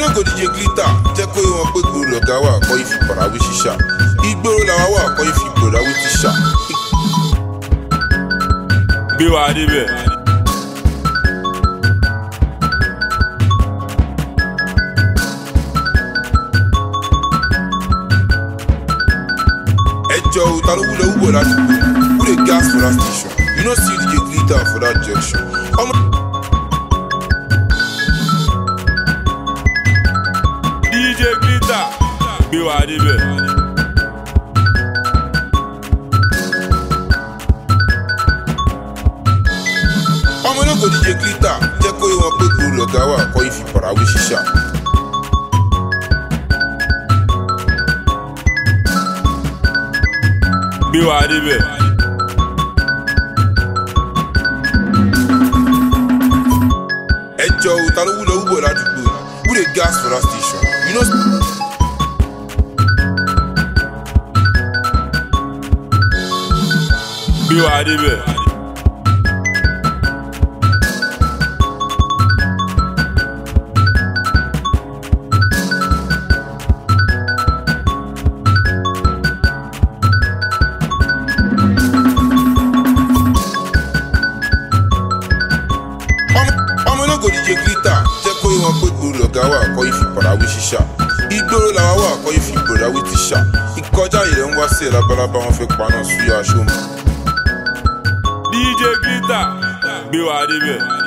náà kò DJ Glitter jẹ́ kó wọn pé gbòòrò lọ̀gá wà kọ́ ìfi pàràwé ṣíṣà ìgboro làwa wà kọ́ ìfi pàràwé tíṣà. gbé wa débẹ̀. ẹjọ́ o ta ló wúlò wúbọ̀ ládùúgbò who dey gas for that station you no see DJ Glitter for that junction. DJ Glitter gbé wa débẹ̀. ọmọ náà kò DJ Glitter jẹ́ kó wọn pé gbòòrò lọ̀gá wà kọ́ ìfi pàràwé ṣíṣà. gbé wa débẹ̀. ẹjọ́ o ta ló wúlò wúbọ̀ ládùúgbò who dey gas for that station you no. gbé wa débẹ̀. ọmọ náà kò DJ Glitter jẹ́ kó wọn pé gbòòrò lọ̀gá wà kọ́ ìfi pàràwé ṣíṣà ìgboro làwa wà kọ́ ìfi pàràwé tíṣà ìkọjá ilẹ̀ ń wá sí ẹ̀ labalábá wọn fẹ́ paná súyà aṣọ. DJ Glitter gbé wa débẹ̀.